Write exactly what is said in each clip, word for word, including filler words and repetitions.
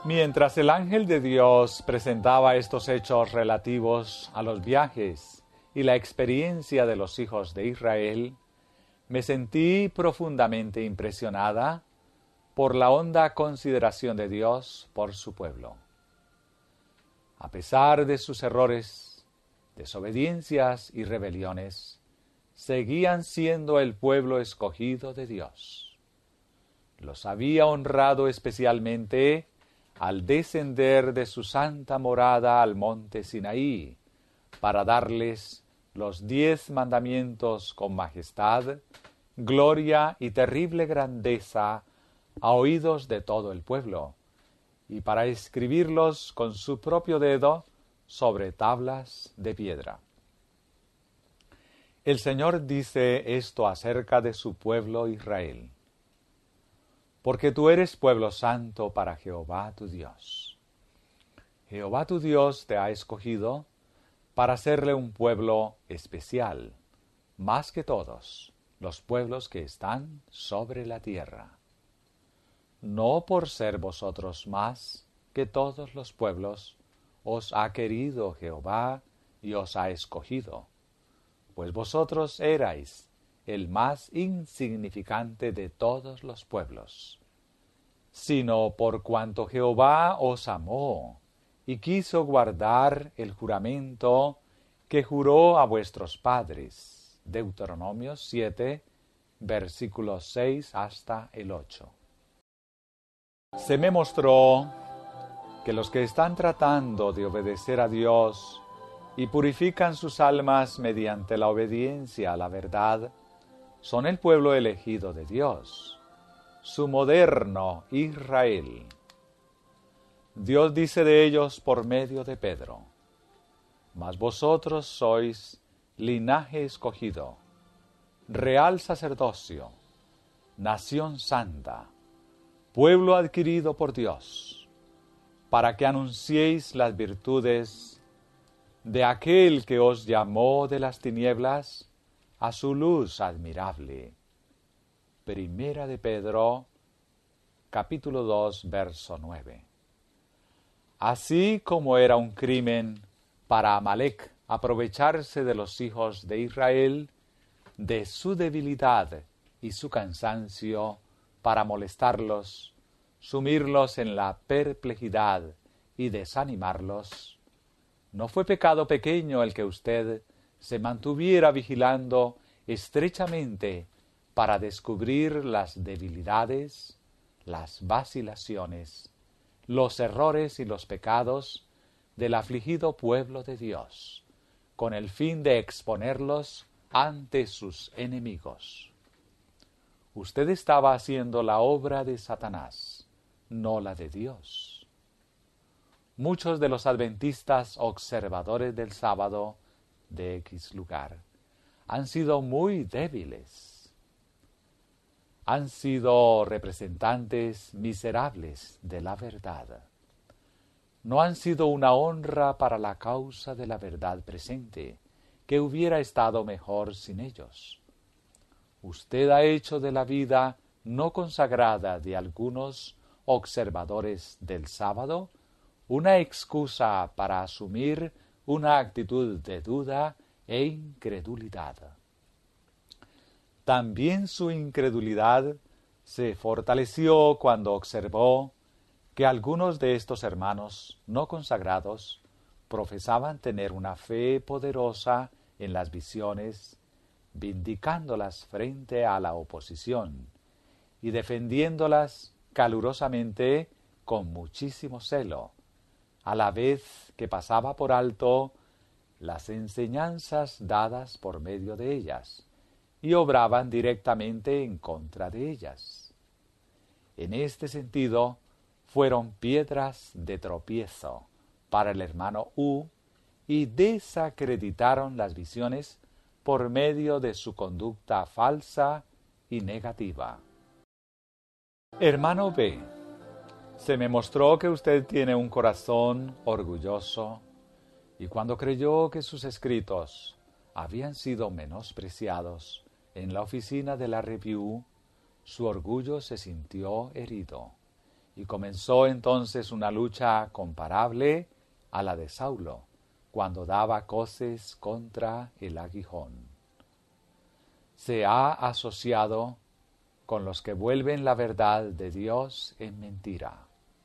Mientras el ángel de Dios presentaba estos hechos relativos a los viajes y la experiencia de los hijos de Israel, me sentí profundamente impresionada por la honda consideración de Dios por su pueblo. A pesar de sus errores, desobediencias y rebeliones, seguían siendo el pueblo escogido de Dios. Los había honrado especialmente al descender de su santa morada al monte Sinaí, para darles los diez mandamientos con majestad, gloria y terrible grandeza a oídos de todo el pueblo, y para escribirlos con su propio dedo sobre tablas de piedra. El Señor dice esto acerca de su pueblo Israel: porque tú eres pueblo santo para Jehová tu Dios. Jehová tu Dios te ha escogido para serle un pueblo especial, más que todos los pueblos que están sobre la tierra. No por ser vosotros más que todos los pueblos, os ha querido Jehová y os ha escogido, pues vosotros erais el más insignificante de todos los pueblos, sino por cuanto Jehová os amó y quiso guardar el juramento que juró a vuestros padres. Deuteronomio siete, versículos seis hasta el ocho. Se me mostró que los que están tratando de obedecer a Dios y purifican sus almas mediante la obediencia a la verdad, son el pueblo elegido de Dios, su moderno Israel. Dios dice de ellos por medio de Pedro: mas vosotros sois linaje escogido, real sacerdocio, nación santa, pueblo adquirido por Dios, para que anunciéis las virtudes de aquel que os llamó de las tinieblas a su luz admirable. Primera de Pedro, capítulo dos, verso nueve. Así como era un crimen para Amalec aprovecharse de los hijos de Israel, de su debilidad y su cansancio, para molestarlos, sumirlos en la perplejidad y desanimarlos, no fue pecado pequeño el que usted se mantuviera vigilando estrechamente para descubrir las debilidades, las vacilaciones, los errores y los pecados del afligido pueblo de Dios, con el fin de exponerlos ante sus enemigos. Usted estaba haciendo la obra de Satanás, no la de Dios. Muchos de los adventistas observadores del sábado de X lugar han sido muy débiles. Han sido representantes miserables de la verdad. No han sido una honra para la causa de la verdad presente, que hubiera estado mejor sin ellos. Usted ha hecho de la vida no consagrada de algunos observadores del sábado una excusa para asumir una actitud de duda e incredulidad. También su incredulidad se fortaleció cuando observó que algunos de estos hermanos no consagrados profesaban tener una fe poderosa en las visiones, vindicándolas frente a la oposición y defendiéndolas calurosamente con muchísimo celo, a la vez que pasaba por alto las enseñanzas dadas por medio de ellas y obraban directamente en contra de ellas. En este sentido, fueron piedras de tropiezo para el hermano U y desacreditaron las visiones por medio de su conducta falsa y negativa. Hermano B, se me mostró que usted tiene un corazón orgulloso y cuando creyó que sus escritos habían sido menospreciados en la oficina de la Review, su orgullo se sintió herido y comenzó entonces una lucha comparable a la de Saulo, cuando daba coces contra el aguijón. Se ha asociado con los que vuelven la verdad de Dios en mentira.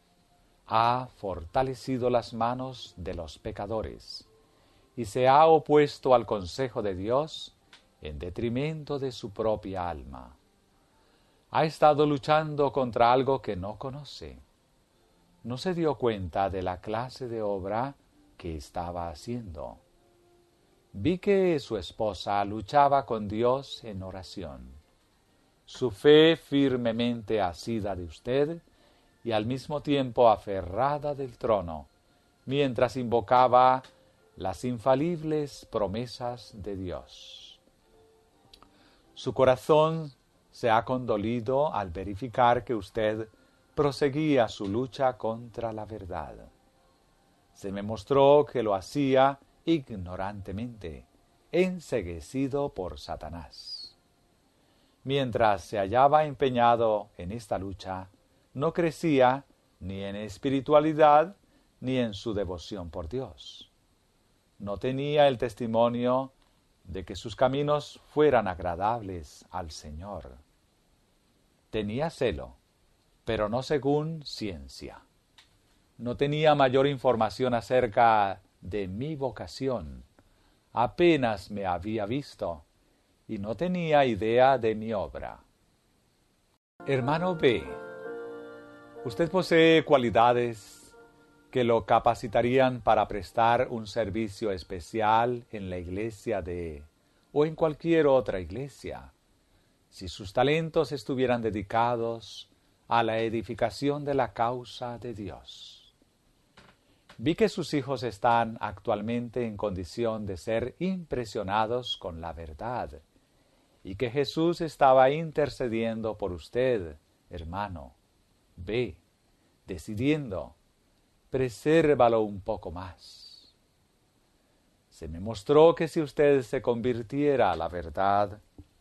Ha fortalecido las manos de los pecadores y se ha opuesto al consejo de Dios en detrimento de su propia alma. Ha estado luchando contra algo que no conoce. No se dio cuenta de la clase de obra que estaba haciendo. Vi que su esposa luchaba con Dios en oración. Su fe firmemente asida de usted y al mismo tiempo aferrada del trono, mientras invocaba las infalibles promesas de Dios. Su corazón se ha condolido al verificar que usted proseguía su lucha contra la verdad. Se me mostró que lo hacía ignorantemente, enceguecido por Satanás. Mientras se hallaba empeñado en esta lucha, no crecía ni en espiritualidad ni en su devoción por Dios. No tenía el testimonio de que sus caminos fueran agradables al Señor. Tenía celo, pero no según ciencia. No tenía mayor información acerca de mi vocación. Apenas me había visto y no tenía idea de mi obra. Hermano B, usted posee cualidades que lo capacitarían para prestar un servicio especial en la iglesia de o en cualquier otra iglesia, si sus talentos estuvieran dedicados a la edificación de la causa de Dios. Vi que sus hijos están actualmente en condición de ser impresionados con la verdad, y que Jesús estaba intercediendo por usted, hermano. Ve, decidiendo, presérvalo un poco más. Se me mostró que si usted se convirtiera a la verdad,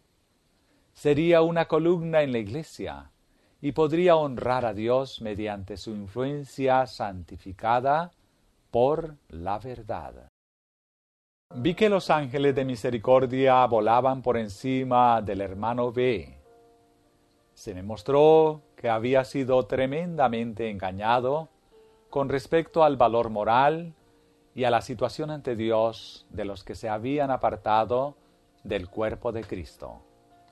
sería una columna en la iglesia y podría honrar a Dios mediante su influencia santificada por la verdad. Vi que los ángeles de misericordia volaban por encima del hermano B. Se me mostró que había sido tremendamente engañado con respecto al valor moral y a la situación ante Dios de los que se habían apartado del cuerpo de Cristo.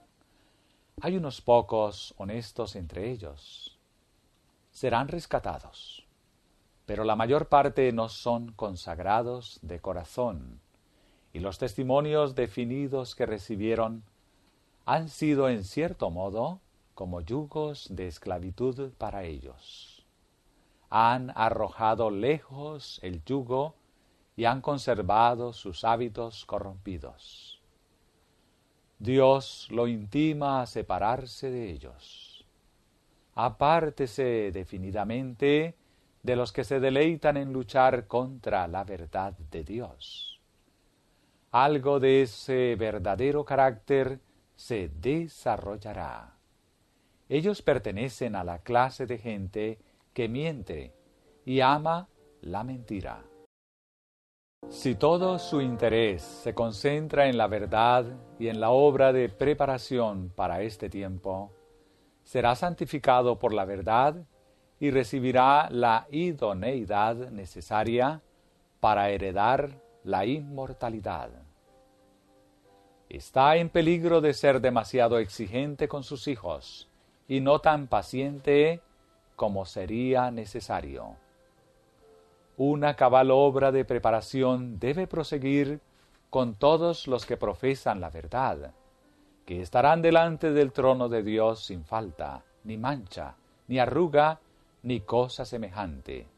Hay unos pocos honestos entre ellos. Serán rescatados, pero la mayor parte no son consagrados de corazón, y los testimonios definidos que recibieron han sido en cierto modo como yugos de esclavitud para ellos. Han arrojado lejos el yugo y han conservado sus hábitos corrompidos. Dios lo intima a separarse de ellos. Apártese definidamente de los que se deleitan en luchar contra la verdad de Dios. Algo de ese verdadero carácter se desarrollará. Ellos pertenecen a la clase de gente que miente y ama la mentira. Si todo su interés se concentra en la verdad y en la obra de preparación para este tiempo, será santificado por la verdad y recibirá la idoneidad necesaria para heredar la inmortalidad. Está en peligro de ser demasiado exigente con sus hijos y no tan paciente como sería necesario. Una cabal obra de preparación debe proseguir con todos los que profesan la verdad, que estarán delante del trono de Dios sin falta, ni mancha, ni arruga, ni cosa semejante.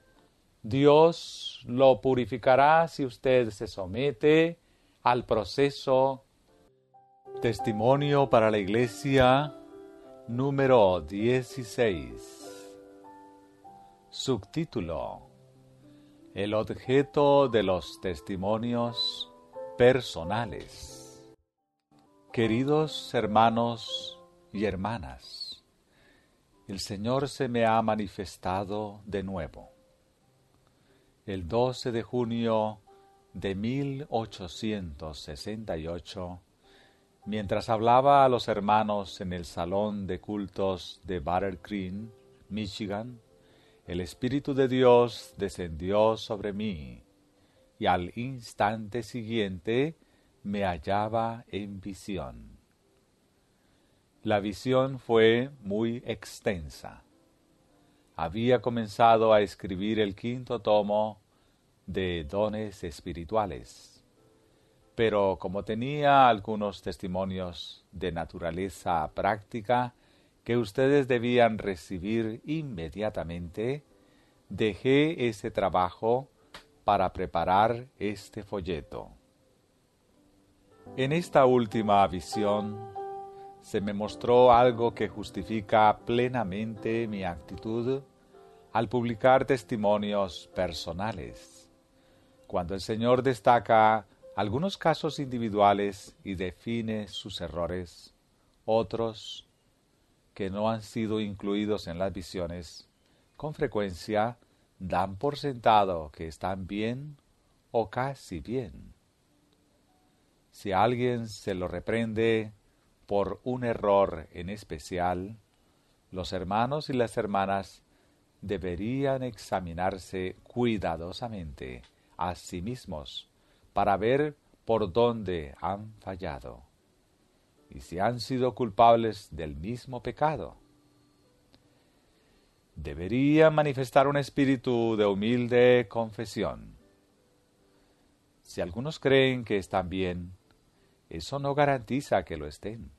Dios lo purificará si usted se somete al proceso. Testimonio para la Iglesia, número dieciséis. Subtítulo: El objeto de los testimonios personales. Queridos hermanos y hermanas, el Señor se me ha manifestado de nuevo. El doce de junio de mil ochocientos sesenta y ocho, mientras hablaba a los hermanos en el salón de cultos de Battle Creek, Michigan, el Espíritu de Dios descendió sobre mí, y al instante siguiente me hallaba en visión. La visión fue muy extensa. Había comenzado a escribir el quinto tomo de dones espirituales, pero como tenía algunos testimonios de naturaleza práctica que ustedes debían recibir inmediatamente, dejé ese trabajo para preparar este folleto. En esta última visión se me mostró algo que justifica plenamente mi actitud al publicar testimonios personales. Cuando el Señor destaca algunos casos individuales y define sus errores, otros, que no han sido incluidos en las visiones, con frecuencia dan por sentado que están bien o casi bien. Si a alguien se lo reprende por un error en especial, los hermanos y las hermanas deberían examinarse cuidadosamente a sí mismos para ver por dónde han fallado y si han sido culpables del mismo pecado. Deberían manifestar un espíritu de humilde confesión. Si algunos creen que están bien, eso no garantiza que lo estén.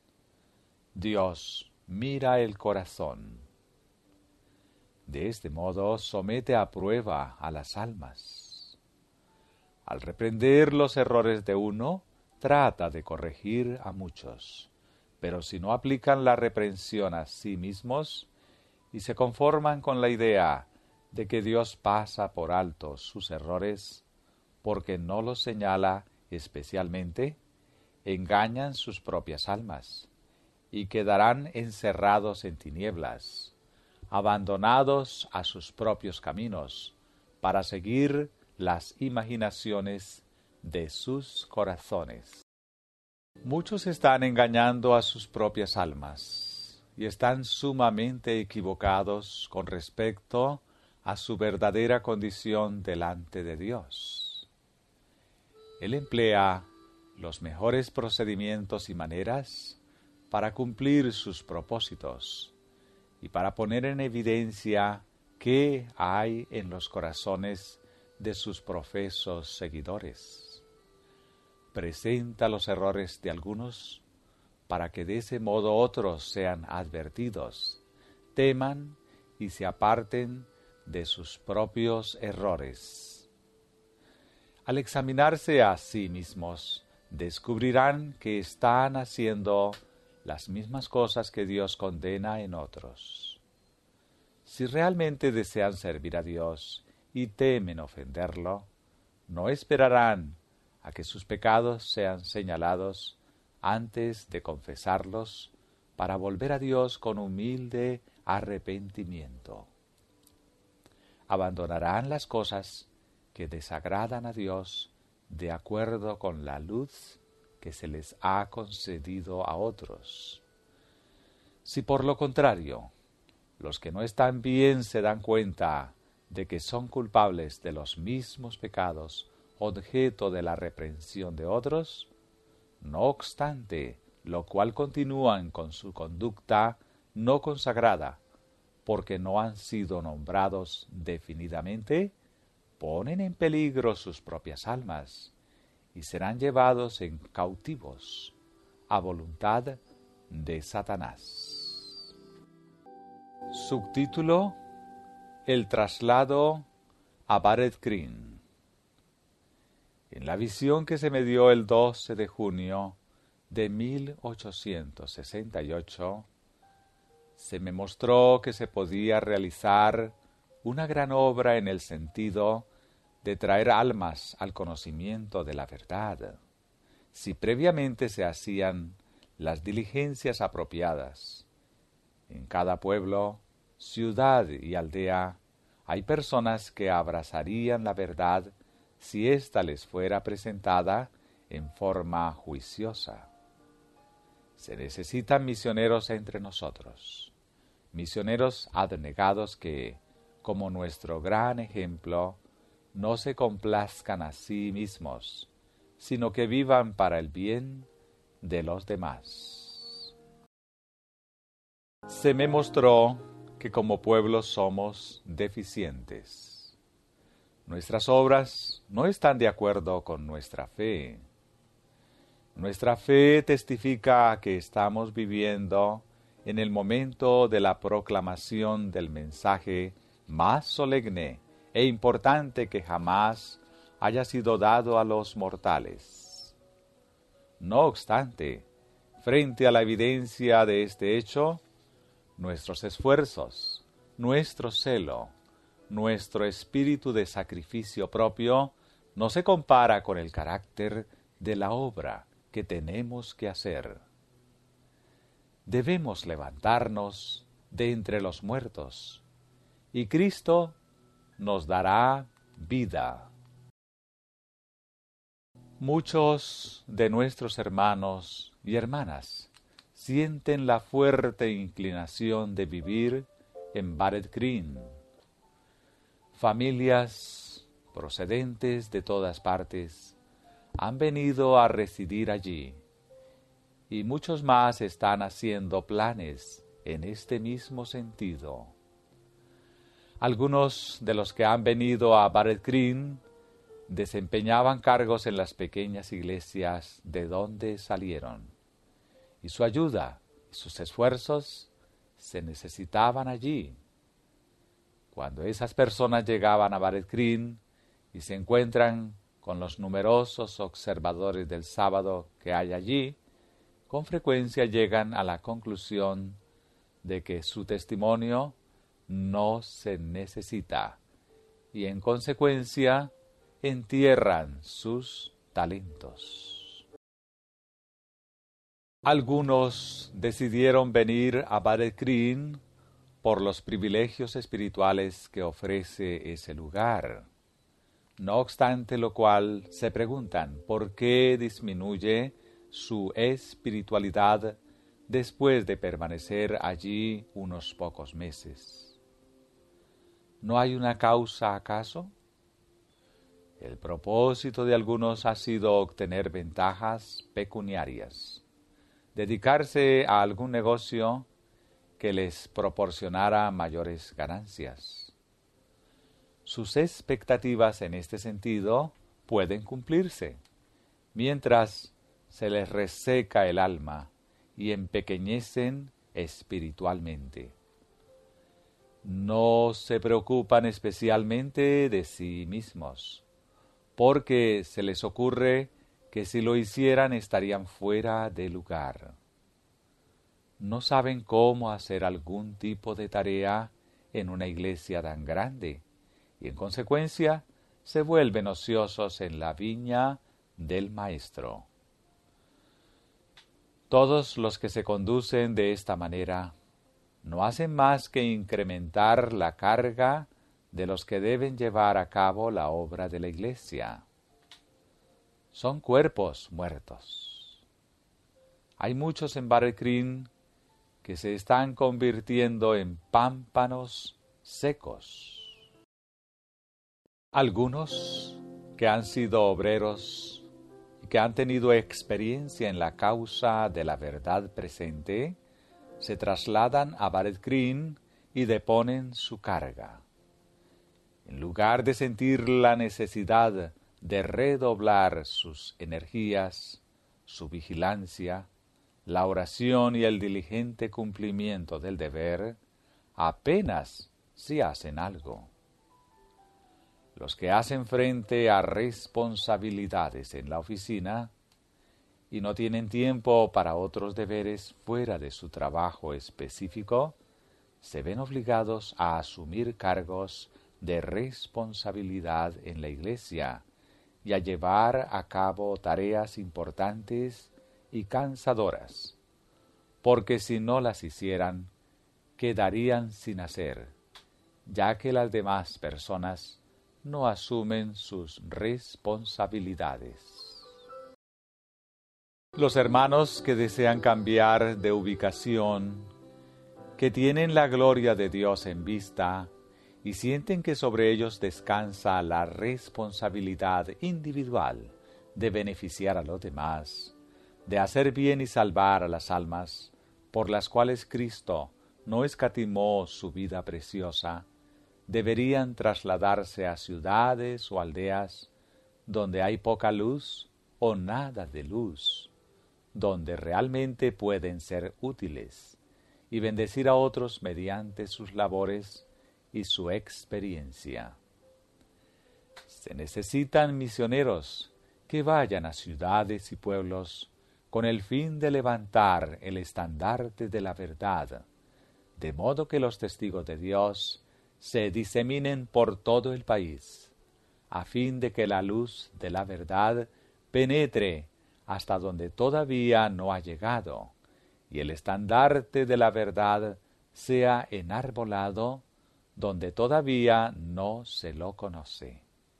Dios mira el corazón. De este modo somete a prueba a las almas. Al reprender los errores de uno, trata de corregir a muchos, pero si no aplican la reprensión a sí mismos y se conforman con la idea de que Dios pasa por alto sus errores porque no los señala especialmente, engañan sus propias almas y quedarán encerrados en tinieblas, abandonados a sus propios caminos para seguir las imaginaciones de sus corazones. Muchos están engañando a sus propias almas y están sumamente equivocados con respecto a su verdadera condición delante de Dios. Él emplea los mejores procedimientos y maneras para cumplir sus propósitos y para poner en evidencia qué hay en los corazones de sus profesos seguidores. Presenta los errores de algunos para que de ese modo otros sean advertidos, teman y se aparten de sus propios errores. Al examinarse a sí mismos, descubrirán que están haciendo las mismas cosas que Dios condena en otros. Si realmente desean servir a Dios y temen ofenderlo, no esperarán a que sus pecados sean señalados antes de confesarlos para volver a Dios con humilde arrepentimiento. Abandonarán las cosas que desagradan a Dios de acuerdo con la luz que se les ha concedido a otros. Si por lo contrario, los que no están bien se dan cuenta de que son culpables de los mismos pecados objeto de la reprensión de otros, no obstante, lo cual continúan con su conducta no consagrada, porque no han sido nombrados definidamente, ponen en peligro sus propias almas y serán llevados en cautivos a voluntad de Satanás. Subtítulo: El traslado a Battle Creek. En la visión que se me dio el doce de junio de mil ochocientos sesenta y ocho, se me mostró que se podía realizar una gran obra en el sentido de traer almas al conocimiento de la verdad, si previamente se hacían las diligencias apropiadas. En cada pueblo, ciudad y aldea hay personas que abrazarían la verdad si ésta les fuera presentada en forma juiciosa. Se necesitan misioneros entre nosotros, misioneros abnegados que, como nuestro gran ejemplo, no se complazcan a sí mismos, sino que vivan para el bien de los demás. Se me mostró que como pueblo somos deficientes. Nuestras obras no están de acuerdo con nuestra fe. Nuestra fe testifica que estamos viviendo en el momento de la proclamación del mensaje más solemne e importante que jamás haya sido dado a los mortales. No obstante, frente a la evidencia de este hecho, nuestros esfuerzos, nuestro celo, nuestro espíritu de sacrificio propio no se compara con el carácter de la obra que tenemos que hacer. Debemos levantarnos de entre los muertos, y Cristo nos dará vida. Muchos de nuestros hermanos y hermanas sienten la fuerte inclinación de vivir en Barrett Green. Familias procedentes de todas partes han venido a residir allí, y muchos más están haciendo planes en este mismo sentido. Algunos de los que han venido a Barrett Green desempeñaban cargos en las pequeñas iglesias de donde salieron, y su ayuda y sus esfuerzos se necesitaban allí. Cuando esas personas llegaban a Barrett Green y se encuentran con los numerosos observadores del sábado que hay allí, con frecuencia llegan a la conclusión de que su testimonio no se necesita, y en consecuencia entierran sus talentos. Algunos decidieron venir a Barrett Green por los privilegios espirituales que ofrece ese lugar. No obstante lo cual, se preguntan por qué disminuye su espiritualidad después de permanecer allí unos pocos meses. ¿No hay una causa acaso? El propósito de algunos ha sido obtener ventajas pecuniarias, dedicarse a algún negocio que les proporcionara mayores ganancias. Sus expectativas en este sentido pueden cumplirse, mientras se les reseca el alma y empequeñecen espiritualmente. No se preocupan especialmente de sí mismos, porque se les ocurre que si lo hicieran estarían fuera de lugar. No saben cómo hacer algún tipo de tarea en una iglesia tan grande, y en consecuencia se vuelven ociosos en la viña del Maestro. Todos los que se conducen de esta manera no hacen más que incrementar la carga de los que deben llevar a cabo la obra de la iglesia. Son cuerpos muertos. Hay muchos en Barrett Green que se están convirtiendo en pámpanos secos. Algunos que han sido obreros y que han tenido experiencia en la causa de la verdad presente, se trasladan a Barrett Green y deponen su carga. En lugar de sentir la necesidad de redoblar sus energías, su vigilancia, la oración y el diligente cumplimiento del deber, apenas si hacen algo. Los que hacen frente a responsabilidades en la oficina y no tienen tiempo para otros deberes fuera de su trabajo específico, se ven obligados a asumir cargos de responsabilidad en la iglesia y a llevar a cabo tareas importantes y cansadoras, porque si no las hicieran, quedarían sin hacer, ya que las demás personas no asumen sus responsabilidades. Los hermanos que desean cambiar de ubicación, que tienen la gloria de Dios en vista y sienten que sobre ellos descansa la responsabilidad individual de beneficiar a los demás, de hacer bien y salvar a las almas por las cuales Cristo no escatimó su vida preciosa, deberían trasladarse a ciudades o aldeas donde hay poca luz o nada de luz, donde realmente pueden ser útiles y bendecir a otros mediante sus labores y su experiencia. Se necesitan misioneros que vayan a ciudades y pueblos con el fin de levantar el estandarte de la verdad, de modo que los testigos de Dios se diseminen por todo el país, a fin de que la luz de la verdad penetre hasta donde todavía no ha llegado, y el estandarte de la verdad sea enarbolado donde todavía no se lo conoce.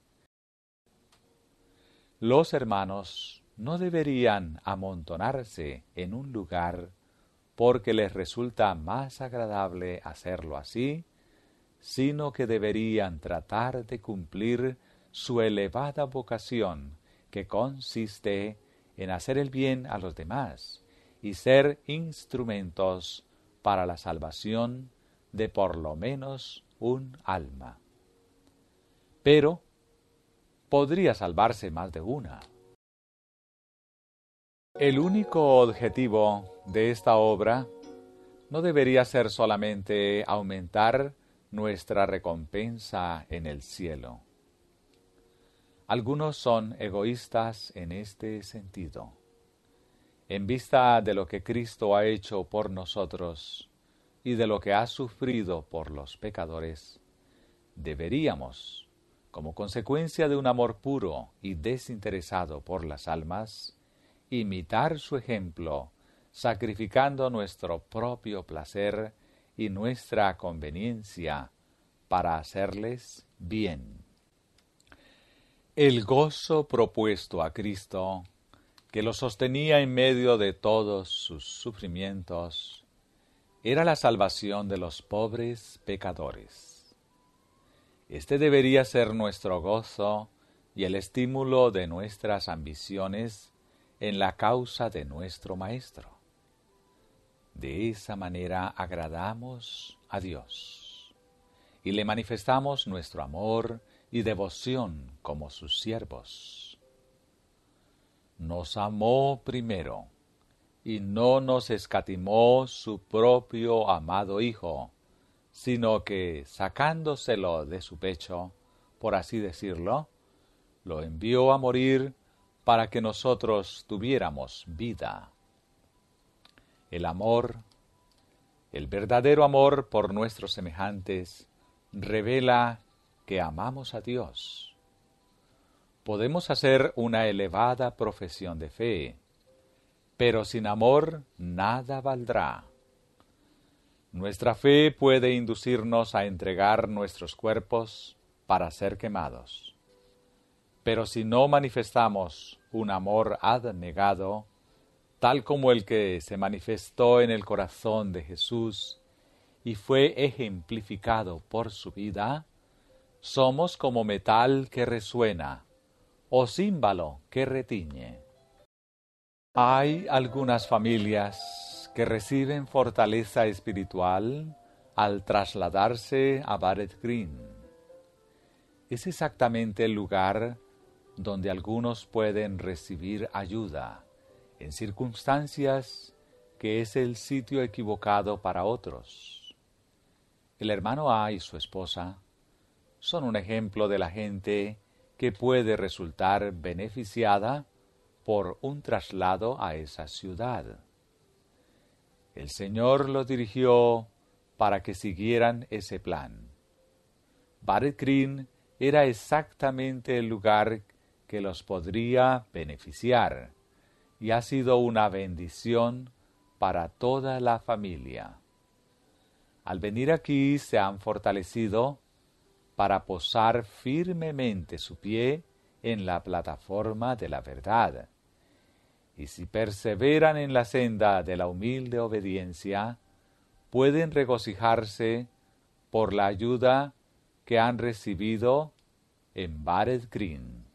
Los hermanos no deberían amontonarse en un lugar porque les resulta más agradable hacerlo así, sino que deberían tratar de cumplir su elevada vocación, que consiste en hacer el bien a los demás y ser instrumentos para la salvación de por lo menos un alma. Pero podría salvarse más de una. El único objetivo de esta obra no debería ser solamente aumentar nuestra recompensa en el cielo. Algunos son egoístas en este sentido. En vista de lo que Cristo ha hecho por nosotros y de lo que ha sufrido por los pecadores, deberíamos, como consecuencia de un amor puro y desinteresado por las almas, imitar su ejemplo, sacrificando nuestro propio placer y nuestra conveniencia para hacerles bien. El gozo propuesto a Cristo, que lo sostenía en medio de todos sus sufrimientos, era la salvación de los pobres pecadores. Este debería ser nuestro gozo y el estímulo de nuestras ambiciones en la causa de nuestro Maestro. De esa manera agradamos a Dios y le manifestamos nuestro amor y devoción como sus siervos. Nos amó primero y no nos escatimó su propio amado Hijo, sino que, sacándoselo de su pecho, por así decirlo, lo envió a morir para que nosotros tuviéramos vida. El amor, el verdadero amor por nuestros semejantes, revela que amamos a Dios. Podemos hacer una elevada profesión de fe, pero sin amor nada valdrá. Nuestra fe puede inducirnos a entregar nuestros cuerpos para ser quemados. Pero si no manifestamos un amor abnegado, tal como el que se manifestó en el corazón de Jesús y fue ejemplificado por su vida, somos como metal que resuena o címbalo que retiñe. Hay algunas familias que reciben fortaleza espiritual al trasladarse a Barrett Green. Es exactamente el lugar donde algunos pueden recibir ayuda en circunstancias que es el sitio equivocado para otros. El hermano A y su esposa son un ejemplo de la gente que puede resultar beneficiada por un traslado a esa ciudad. El Señor los dirigió para que siguieran ese plan. Barrett Green era exactamente el lugar que los podría beneficiar y ha sido una bendición para toda la familia. Al venir aquí se han fortalecido para posar firmemente su pie en la plataforma de la verdad. Y si perseveran en la senda de la humilde obediencia, pueden regocijarse por la ayuda que han recibido en Barrett Green.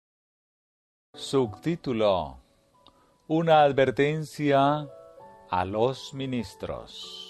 Subtítulo: Una advertencia a los ministros.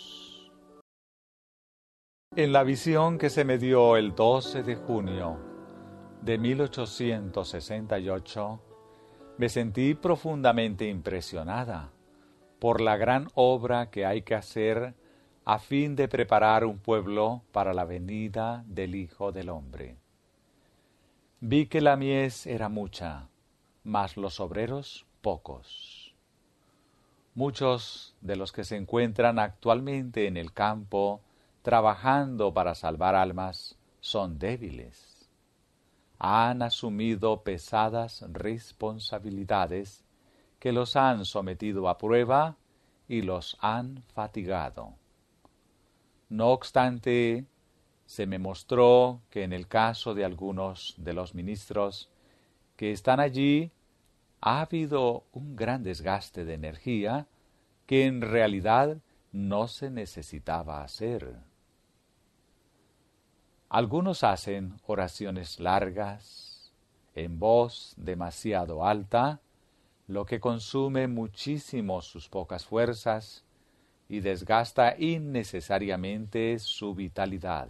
En la visión que se me dio el doce de junio de mil ochocientos sesenta y ocho, me sentí profundamente impresionada por la gran obra que hay que hacer a fin de preparar un pueblo para la venida del Hijo del Hombre. Vi que la mies era mucha, mas los obreros pocos. Muchos de los que se encuentran actualmente en el campo trabajando para salvar almas son débiles. Han asumido pesadas responsabilidades que los han sometido a prueba y los han fatigado. No obstante, se me mostró que en el caso de algunos de los ministros que están allí, ha habido un gran desgaste de energía que en realidad no se necesitaba hacer. Algunos hacen oraciones largas, en voz demasiado alta, lo que consume muchísimo sus pocas fuerzas y desgasta innecesariamente su vitalidad.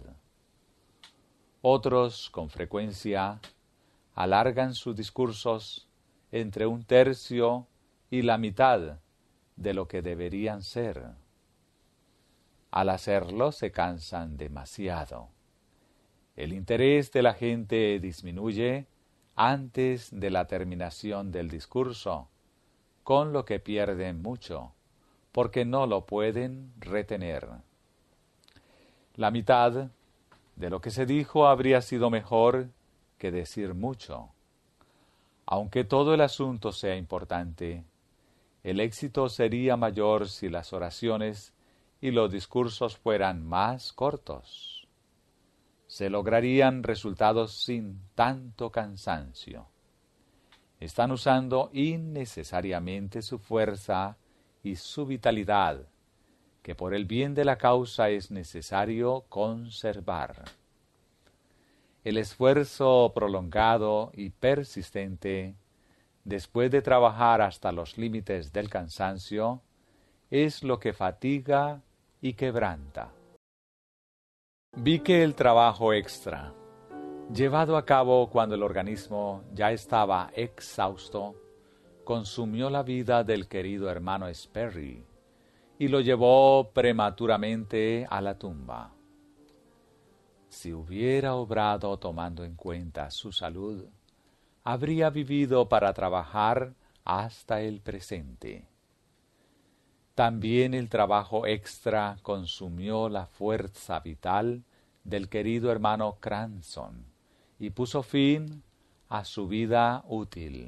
Otros, con frecuencia, alargan sus discursos entre un tercio y la mitad de lo que deberían ser. Al hacerlo se cansan demasiado. El interés de la gente disminuye antes de la terminación del discurso, con lo que pierden mucho, porque no lo pueden retener. La mitad de lo que se dijo habría sido mejor que decir mucho. Aunque todo el asunto sea importante, el éxito sería mayor si las oraciones y los discursos fueran más cortos. Se lograrían resultados sin tanto cansancio. Están usando innecesariamente su fuerza y su vitalidad, que por el bien de la causa es necesario conservar. El esfuerzo prolongado y persistente, después de trabajar hasta los límites del cansancio, es lo que fatiga y quebranta. Vi que el trabajo extra, llevado a cabo cuando el organismo ya estaba exhausto, consumió la vida del querido hermano Sperry y lo llevó prematuramente a la tumba. Si hubiera obrado tomando en cuenta su salud, habría vivido para trabajar hasta el presente. También el trabajo extra consumió la fuerza vital del querido hermano Cranson y puso fin a su vida útil.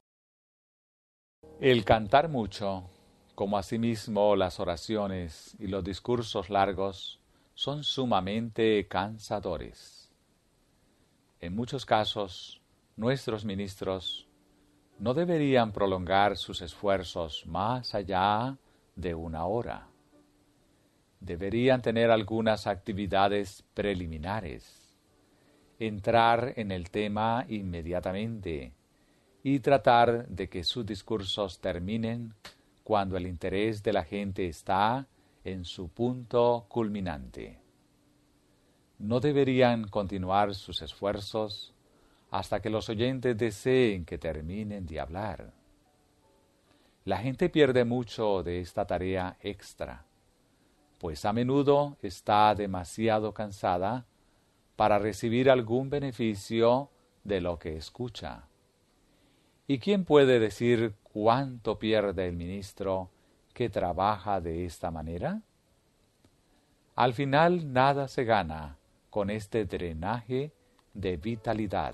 El cantar mucho, como asimismo las oraciones y los discursos largos, son sumamente cansadores. En muchos casos, nuestros ministros no deberían prolongar sus esfuerzos más allá de una hora. Deberían tener algunas actividades preliminares, entrar en el tema inmediatamente y tratar de que sus discursos terminen cuando el interés de la gente está en su punto culminante. No deberían continuar sus esfuerzos hasta que los oyentes deseen que terminen de hablar. La gente pierde mucho de esta tarea extra, pues a menudo está demasiado cansada para recibir algún beneficio de lo que escucha. ¿Y quién puede decir cuánto pierde el ministro que trabaja de esta manera? Al final nada se gana con este drenaje de vitalidad.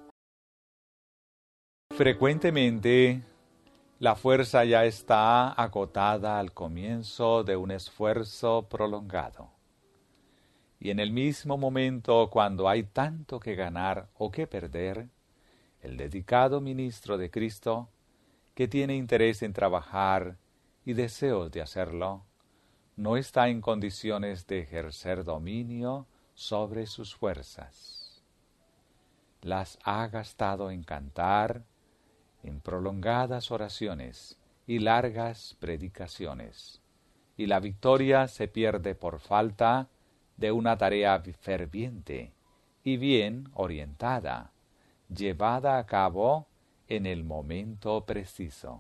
Frecuentemente, la fuerza ya está agotada al comienzo de un esfuerzo prolongado. y en el mismo momento cuando hay tanto que ganar o que perder, el dedicado ministro de Cristo, que tiene interés en trabajar y deseos de hacerlo, no está en condiciones de ejercer dominio sobre sus fuerzas. Las ha gastado en cantar, en prolongadas oraciones y largas predicaciones, y la victoria se pierde por falta de una tarea ferviente y bien orientada, llevada a cabo en el momento preciso.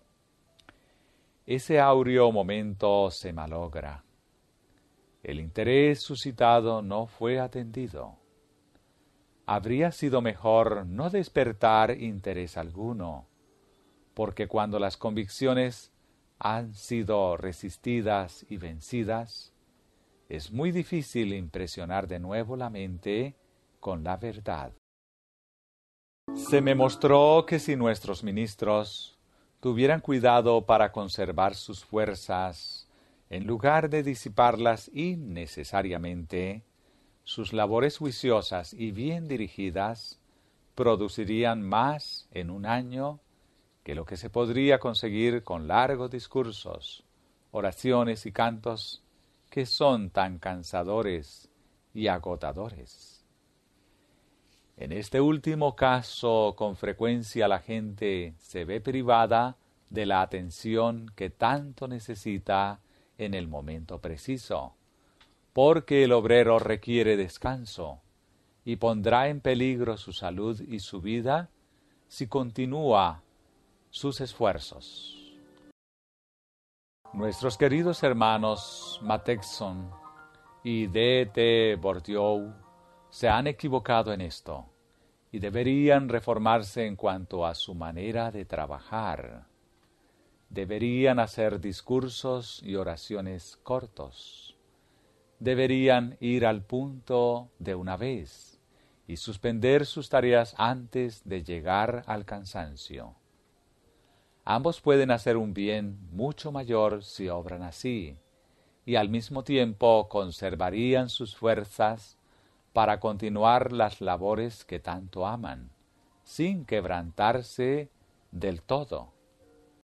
Ese áureo momento se malogra. El interés suscitado no fue atendido. Habría sido mejor no despertar interés alguno, porque cuando las convicciones han sido resistidas y vencidas, es muy difícil impresionar de nuevo la mente con la verdad. Se me mostró que si nuestros ministros tuvieran cuidado para conservar sus fuerzas, en lugar de disiparlas innecesariamente, sus labores juiciosas y bien dirigidas producirían más en un año que lo que se podría conseguir con largos discursos, oraciones y cantos que son tan cansadores y agotadores. En este último caso, con frecuencia la gente se ve privada de la atención que tanto necesita en el momento preciso, porque el obrero requiere descanso y pondrá en peligro su salud y su vida si continúa sus esfuerzos. Nuestros queridos hermanos Matthewson y D T Bourdieu se han equivocado en esto y deberían reformarse en cuanto a su manera de trabajar. Deberían hacer discursos y oraciones cortos. Deberían ir al punto de una vez y suspender sus tareas antes de llegar al cansancio. Ambos pueden hacer un bien mucho mayor si obran así, y al mismo tiempo conservarían sus fuerzas para continuar las labores que tanto aman, sin quebrantarse del todo.